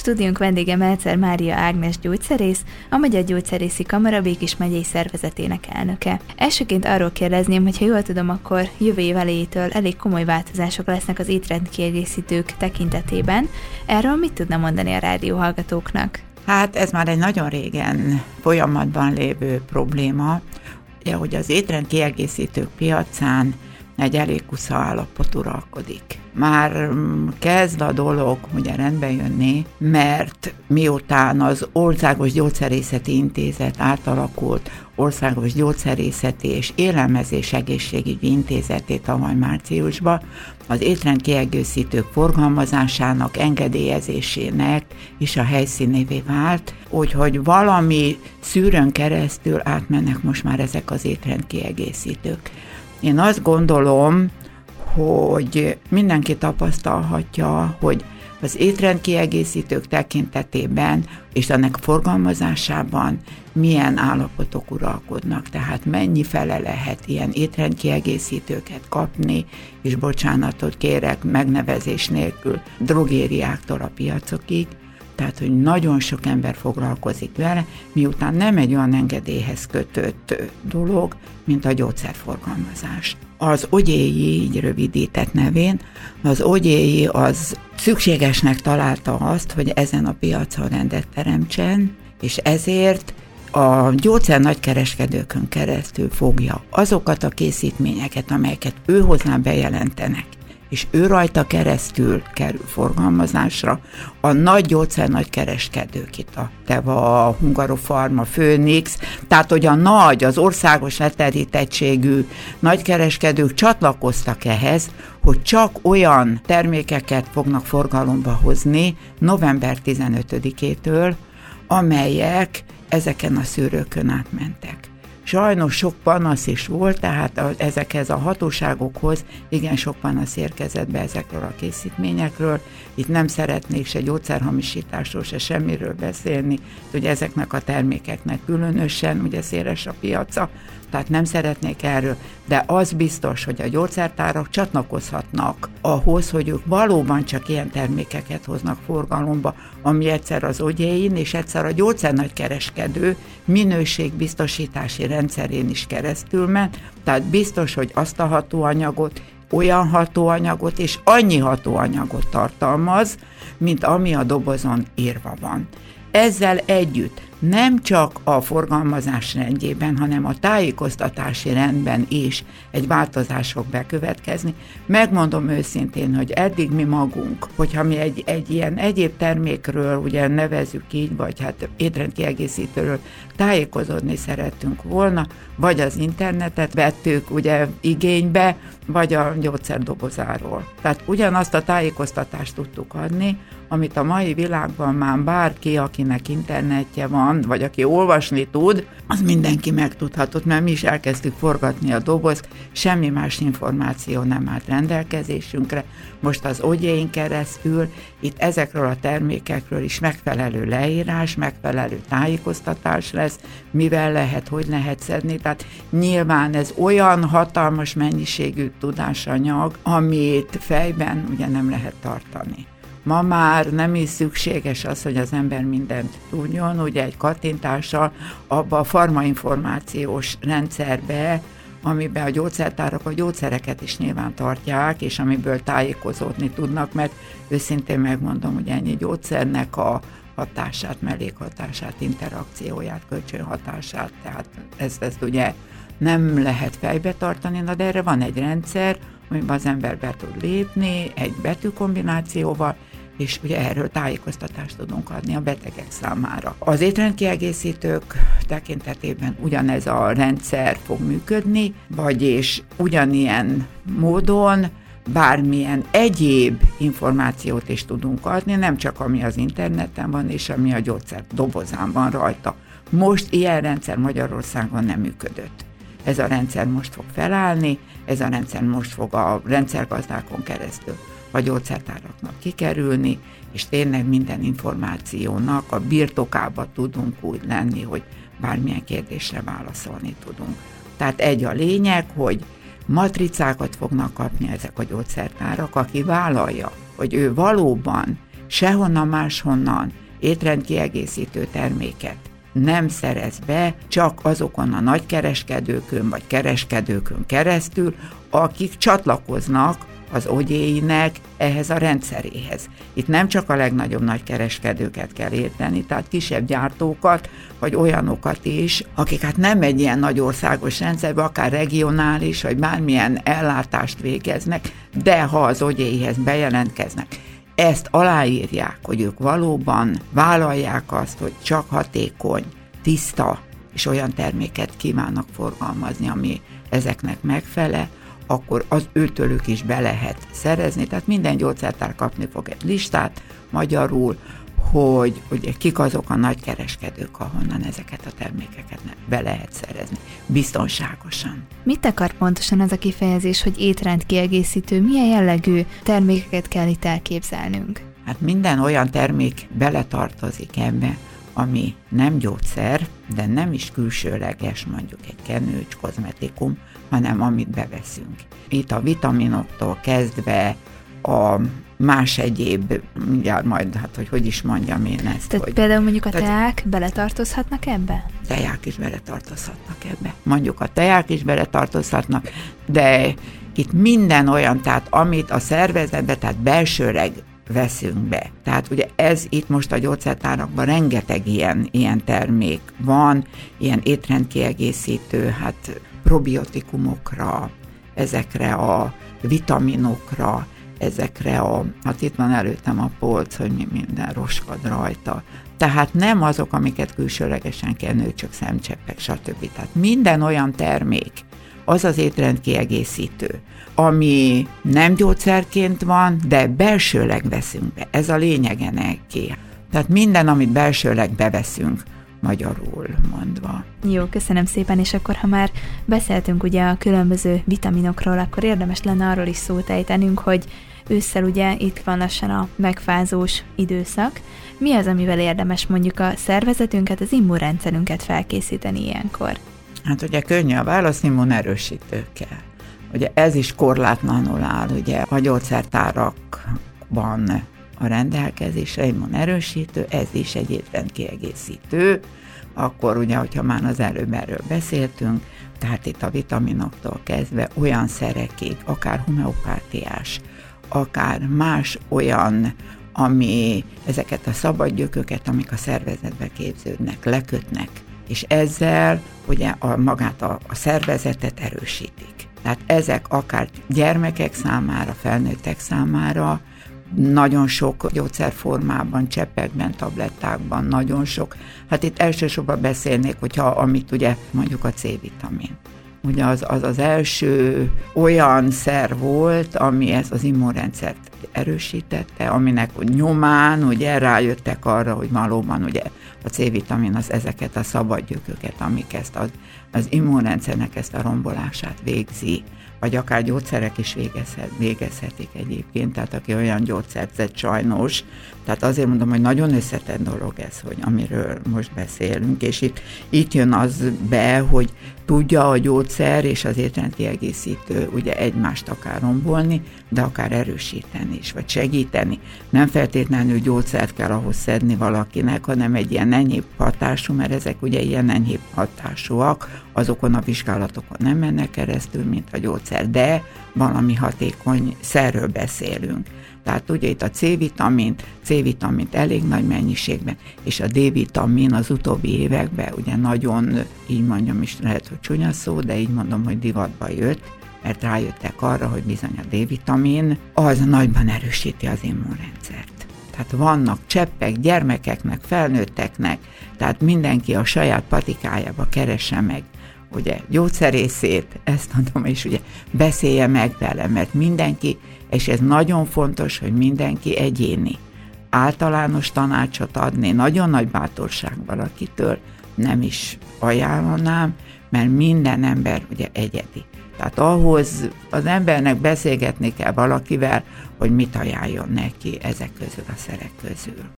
stúdiónk vendége Meltzer Mária Ágnes gyógyszerész, a Magyar Gyógyszerészi Kamara Békés megyei szervezetének elnöke. Elsőként arról kérdezném, hogy ha jól tudom, akkor jövő év elejétől elég komoly változások lesznek az étrendkiegészítők tekintetében. Erről mit tudna mondani a rádióhallgatóknak? Hát ez már egy nagyon régen folyamatban lévő probléma, ugye, hogy az étrendkiegészítők piacán egy elég kusza állapot uralkodik. Már kezd a dolog ugye rendbe jönni, mert miután az Országos Gyógyszerészeti Intézet átalakult Országos Gyógyszerészeti és Élelmezés Egészségügyi Intézetét tavaly márciusban, az étrendkiegészítők forgalmazásának, engedélyezésének is a helyszínévé vált, úgyhogy valami szűrőn keresztül átmennek most már ezek az étrendkiegészítők. Én azt gondolom, hogy mindenki tapasztalhatja, hogy az étrendkiegészítők tekintetében és ennek forgalmazásában milyen állapotok uralkodnak, tehát mennyi fele lehet ilyen étrendkiegészítőket kapni, és bocsánatot kérek megnevezés nélkül drogériáktól a piacokig, tehát, hogy nagyon sok ember foglalkozik vele, miután nem egy olyan engedélyhez kötött dolog, mint a gyógyszerforgalmazás. Az OGYI, így rövidített nevén, az OGYI az szükségesnek találta azt, hogy ezen a piacon rendet teremtsen, és ezért a gyógyszer nagykereskedőkön keresztül fogja azokat a készítményeket, amelyeket ő hozzá bejelentenek, és ő rajta keresztül kerül forgalmazásra, a nagy gyógyszer nagykereskedők, itt a Teva, a Hungarofarm, a Phoenix, tehát hogy a nagy, az országos leterítettségű nagykereskedők csatlakoztak ehhez, hogy csak olyan termékeket fognak forgalomba hozni november 15-től, amelyek ezeken a szűrőkön átmentek. Sajnos sok panasz is volt, tehát ezekhez a hatóságokhoz igen sok panasz érkezett be ezekről a készítményekről. Itt nem szeretnék se gyógyszerhamisításról, se semmiről beszélni, hogy ezeknek a termékeknek különösen ugye széles a piaca, tehát nem szeretnék erről, de az biztos, hogy a gyógyszertárak csatlakozhatnak ahhoz, hogy ők valóban csak ilyen termékeket hoznak forgalomba, ami egyszer az OGYI-n és egyszer a gyógyszernagykereskedő minőségbiztosítási rendszerén is keresztül ment, tehát biztos, hogy azt a hatóanyagot, olyan hatóanyagot és annyi hatóanyagot tartalmaz, mint ami a dobozon írva van. Ezzel együtt nem csak a forgalmazás rendjében, hanem a tájékoztatási rendben is egy változás fog bekövetkezni. Megmondom őszintén, hogy eddig mi magunk, hogyha mi egy ilyen egyéb termékről, ugye nevezzük így, vagy hát étrendkiegészítőről tájékozódni szerettünk volna, vagy az internetet vettük ugye igénybe, vagy a gyógyszerdobozáról. Tehát ugyanazt a tájékoztatást tudtuk adni, amit a mai világban már bárki, akinek internetje van, vagy aki olvasni tud, az mindenki megtudhatott, mert mi is elkezdtük forgatni a dobozt, semmi más információ nem állt rendelkezésünkre. Most az OGYI-n keresztül itt ezekről a termékekről is megfelelő leírás, megfelelő tájékoztatás lesz, mivel lehet, hogy lehet szedni. Tehát nyilván ez olyan hatalmas mennyiségű tudásanyag, amit fejben ugye nem lehet tartani. Ma már nem is szükséges az, hogy az ember mindent tudjon, ugye egy kattintással abba a farmainformációs rendszerbe, amiben a gyógyszertárak a gyógyszereket is nyilván tartják, és amiből tájékozódni tudnak, mert őszintén megmondom, hogy ennyi gyógyszernek a hatását, mellékhatását, interakcióját, kölcsönhatását, tehát ezt ugye nem lehet fejbe tartani, de erre van egy rendszer, amiben az ember be tud lépni egy betűkombinációval, és ugye erről tájékoztatást tudunk adni a betegek számára. Az étrendkiegészítők tekintetében ugyanez a rendszer fog működni, vagyis ugyanilyen módon bármilyen egyéb információt is tudunk adni, nem csak ami az interneten van, és ami a gyógyszer dobozán van rajta. Most ilyen rendszer Magyarországon nem működött. Ez a rendszer most fog felállni, ez a rendszer most fog a rendszergazdákon keresztül a gyógyszertáraknak kikerülni, és tényleg minden információnak a birtokába tudunk úgy lenni, hogy bármilyen kérdésre válaszolni tudunk. Tehát egy a lényeg, hogy matricákat fognak kapni ezek a gyógyszertárak, aki vállalja, hogy ő valóban sehonnan máshonnan étrendkiegészítő terméket nem szerez be, csak azokon a nagykereskedőkön vagy kereskedőkön keresztül, akik csatlakoznak az OGI-nek ehhez a rendszeréhez. Itt nem csak a legnagyobb nagykereskedőket kell érteni, tehát kisebb gyártókat, vagy olyanokat is, akik hát nem egy ilyen nagy országos rendszerben, akár regionális, vagy bármilyen ellátást végeznek, de ha az OGI-hez bejelentkeznek, ezt aláírják, hogy ők valóban vállalják azt, hogy csak hatékony, tiszta és olyan terméket kívánnak forgalmazni, ami ezeknek megfelel, akkor az őtőlük is be lehet szerezni. Tehát minden gyógyszertár kapni fog egy listát magyarul, hogy ugye kik azok a nagykereskedők, ahonnan ezeket a termékeket be lehet szerezni biztonságosan. Mit akar pontosan az a kifejezés, hogy étrendkiegészítő? Milyen jellegű termékeket kell itt elképzelnünk? Hát minden olyan termék beletartozik ebbe, ami nem gyógyszer, de nem is külsőleges, mondjuk egy kenőcs, kozmetikum, hanem amit beveszünk. Itt a vitaminoktól kezdve a más egyéb, mindjárt majd, hát hogy is mondjam én ezt. Tehát például mondjuk a teák beletartozhatnak ebbe? Teák is beletartozhatnak ebbe. Mondjuk a teák is beletartozhatnak, de itt minden olyan, tehát amit a szervezetbe, tehát belsőleg veszünk be. Tehát ugye ez itt most a gyógyszertárakban rengeteg ilyen termék van, ilyen étrendkiegészítő, hát probiotikumokra, ezekre a vitaminokra, ezekre hát itt van előttem a polc, hogy minden roskad rajta. Tehát nem azok, amiket külsőlegesen kell nőcsök, szemcseppek, stb. Tehát minden olyan termék, az az étrendkiegészítő, ami nem gyógyszerként van, de belsőleg veszünk be. Ez a lényege neki. Tehát minden, amit belsőleg beveszünk, magyarul mondva. Jó, köszönöm szépen, és akkor, ha már beszéltünk ugye a különböző vitaminokról, akkor érdemes lenne arról is szót ejtenünk, hogy ősszel ugye itt van lassan a megfázós időszak. Mi az, amivel érdemes mondjuk a szervezetünket, az immunrendszerünket felkészíteni ilyenkor? Hát ugye könnyű a válasz, immunerősítőkkel. Ugye ez is korlátlanul áll, ugye a gyógyszertárakban a rendelkezésre immunerősítő, ez is egy étrendkiegészítő, akkor ugye, hogyha már az előbb erről beszéltünk, tehát itt a vitaminoktól kezdve olyan szerekig, akár homeopátiás, akár más olyan, ami ezeket a szabadgyököket, amik a szervezetbe képződnek, lekötnek, és ezzel ugye magát a szervezetet erősítik. Tehát ezek akár gyermekek számára, felnőttek számára, nagyon sok gyógyszerformában, cseppekben, tablettákban, nagyon sok. Hát itt elsősorban beszélnék, hogyha amit ugye mondjuk a C-vitamin. Ugye az első olyan szer volt, ami ezt az immunrendszert erősítette, aminek nyomán ugye rájöttek arra, hogy valóban ugye a C-vitamin az ezeket a szabadgyököket, amik ezt az immunrendszernek ezt a rombolását végzi, vagy akár gyógyszerek is végezhetik egyébként, tehát aki olyan gyógyszert vett sajnos, tehát azért mondom, hogy nagyon összetett dolog ez, hogy amiről most beszélünk, és itt jön az be, hogy tudja a gyógyszer és az étrendkiegészítő ugye egymást akár rombolni, de akár erősíteni is, vagy segíteni. Nem feltétlenül gyógyszert kell ahhoz szedni valakinek, hanem egy ilyen enyhébb hatású, mert ezek ugye ilyen enyhébb hatásúak, azokon a vizsgálatokon nem mennek keresztül, mint a gyógyszer, de valami hatékony szerről beszélünk. Tehát ugye itt a C-vitamint elég nagy mennyiségben, és a D-vitamin az utóbbi években ugye nagyon, így mondjam is, lehet, hogy csúnya szó, de így mondom, hogy divatba jött, mert rájöttek arra, hogy bizony a D-vitamin az nagyban erősíti az immunrendszert. Tehát vannak cseppek gyermekeknek, felnőtteknek, tehát mindenki a saját patikájába keresse meg ugye gyógyszerészét, ezt mondom, és ugye beszélje meg vele, mert mindenki, és ez nagyon fontos, hogy mindenki egyéni. Általános tanácsot adni, nagyon nagy bátorság valakitől nem is ajánlanám, mert minden ember ugye egyedi. Tehát ahhoz az embernek beszélgetni kell valakivel, hogy mit ajánljon neki ezek közül a szerek közül.